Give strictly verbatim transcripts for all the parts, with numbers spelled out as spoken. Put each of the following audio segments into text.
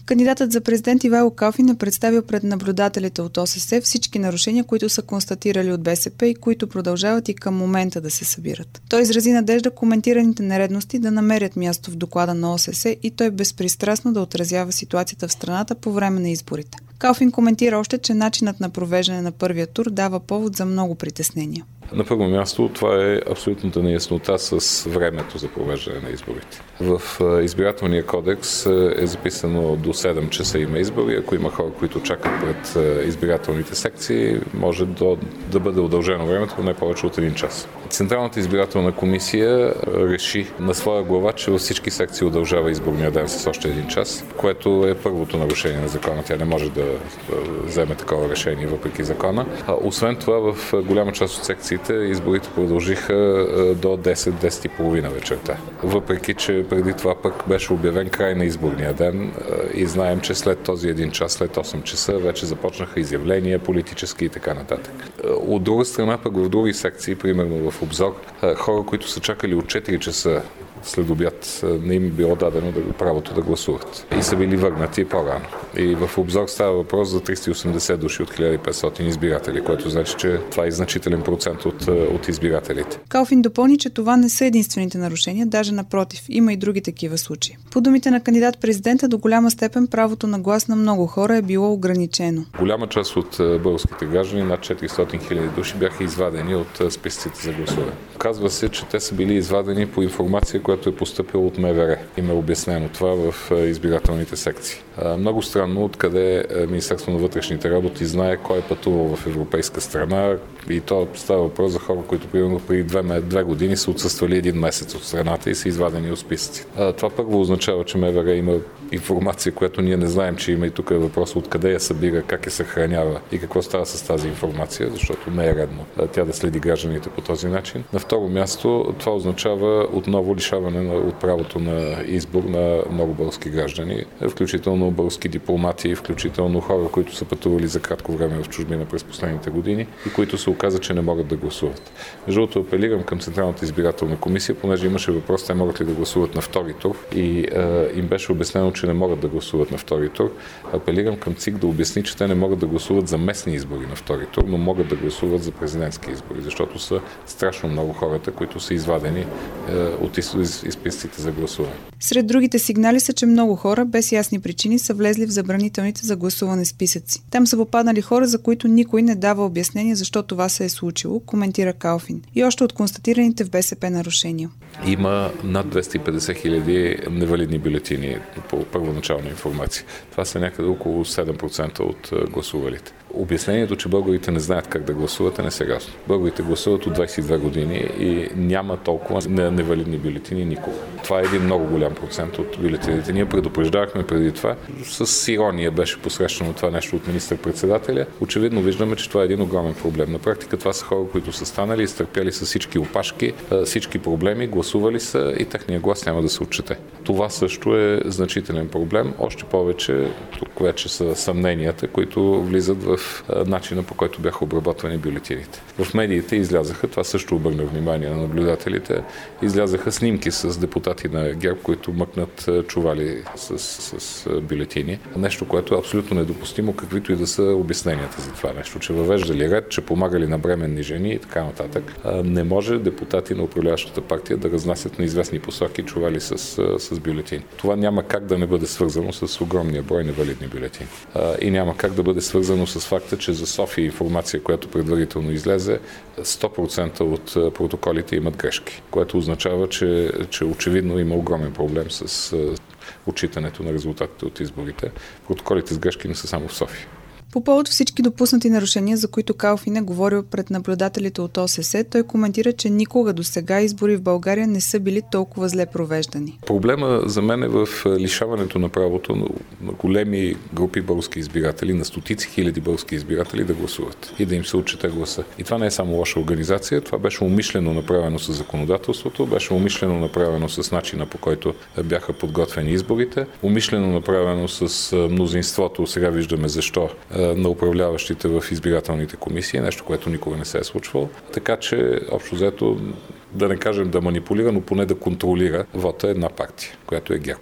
Кандидатът за президент Ивайло Калфин е представил пред наблюдателите от ОССЕ всички нарушения, които са констатирали от БСП и които продължават и към момента да се събират. Той изрази надежда коментираните нередности да намерят място в доклада на ОССЕ и той безпристрастно да отразява ситуацията в страната по време на изборите. Калфин коментира още, че начинът на провеждане на първия тур дава повод за много притеснения. На първо място това е абсолютната неяснота с времето за провеждане на изборите. В избирателния кодекс е записано до седем часа има избори. Ако има хора, които чакат пред избирателните секции, може да, да бъде удължено времето не повече от един час. Централната избирателна комисия реши на своя глава, че във всички секции удължава изборния ден с още един час, което е първото нарушение на закона. Тя не може да вземе такова решение въпреки закона. А освен това, в голяма част от секциите изборите продължиха до десет, десет и половина вечерта. Въпреки че преди това пък беше обявен край на изборния ден и знаем, че след този един час, след осем часа, вече започнаха изявления, политически и така нататък. От друга страна, пък в други секции, примерно в Обзор, хора, които са чакали от четири часа след обяд, не им било дадено да, правото да гласуват. И са били върнати по-рано. И в Обзор става въпрос за триста и осемдесет души от хиляда и петстотин избиратели, което значи, че това е значителен процент от, от избирателите. Калфин допълни, че това не са единствените нарушения, даже напротив, има и други такива случаи. По думите на кандидат-президента, до голяма степен правото на глас на много хора е било ограничено. Голяма част от българските граждани, над четиристотин хиляди души, бяха извадени от списъците за гласуване. Казва се, че те са били извадени по информация, която е постъпила от МВР. Им е обяснено това в избирателните секции. Много странно, откъде Министерство на вътрешните работи знае кой е пътувал в европейска страна, и то става въпрос за хора, които примерно преди две, две години са отсъствали един месец от страната и са извадени от списъци. Това първо означава, че МВР има информация, която ние не знаем, че има, и тук е въпрос откъде я събира, как я съхранява и какво става с тази информация, защото не е редно тя да следи гражданите по този начин. На второ място, това означава отново лишаване от правото на избор на много български граждани, включително български дипломати, включително хора, които са пътували за кратко време в чужбина през последните години и които се оказа, че не могат да гласуват. Между другото, апелирам към Централната избирателна комисия, понеже имаше въпрос, те могат ли да гласуват на втори тур, и е, им беше обяснено, че не могат да гласуват на втори тур. Апелирам към ЦИК да обясни, че те не могат да гласуват за местни избори на втори тур, но могат да гласуват за президентски избори, защото са страшно много хората, които са извадени е, от изписците за гласуване. Сред другите сигнали са, че много хора без ясни причини са влезли в забранителните за гласуване списъци. Там са попаднали хора, за които никой не дава обяснение защо това се е случило, коментира Калфин. И още от констатираните в БСП нарушения. Има над двеста и петдесет хиляди невалидни бюлетини по първоначална информация. Това са някъде около седем процента от гласувалите. Обяснението, че българите не знаят как да гласуват, е несериозно. Българите гласуват от двайсет и две години и няма толкова невалидни бюлетини никога. Това е един много голям процент от бюлетините. Ние предупреждавахме преди това. С ирония беше посрещано това нещо от министър-председателя. Очевидно виждаме, че това е един огромен проблем. На практика това са хора, които са станали и изтърпяли с всички опашки, всички проблеми, гласували са и техния глас няма да се отчете. Това също е значителен проблем. Още повече, тук вече са съмненията, които влизат в начина, по който бяха обработвани бюлетините. В медиите излязаха, това също обърна внимание на наблюдателите, излязаха снимки с депутати на ГЕРБ, които мъкнат чували с, с бюлетини. Нещо, което е абсолютно недопустимо, каквито и да са обясненията за това нещо, че въвеждали ред, че помагали на бременни жени и така нататък. Не може депутати на управляващата партия да разнасят на известни посоки чували с, с бюлетини. Това няма как да не бъде свързано с огромния брой невалидни бюлетини. И няма как да бъде свързано с факта, че за София информация, която предварително излезе, сто процента от протоколите имат грешки, което означава, че, че очевидно има огромен проблем с отчитането на резултатите от изборите. Протоколите с грешки не са само в София. По повод всички допуснати нарушения, за които Калфин е говорил пред наблюдателите от ОССЕ, той коментира, че никога до сега избори в България не са били толкова зле провеждани. Проблема за мен е в лишаването на правото на големи групи български избиратели, на стотици хиляди български избиратели да гласуват и да им се отчете гласа. И това не е само лоша организация, това беше умишлено направено с законодателството, беше умишлено направено с начина, по който бяха подготвени изборите, умишлено направено с мнозинството, сега виждаме защо, на управляващите в избирателните комисии, нещо, което никога не се е случвало. Така че, общо взето, да не кажем да манипулира, но поне да контролира вота една партия, която е ГЕРБ.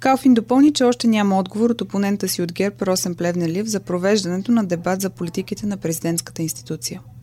Калфин допълни, че още няма отговор от опонента си от ГЕРБ Росен Плевнелиев за провеждането на дебат за политиките на президентската институция.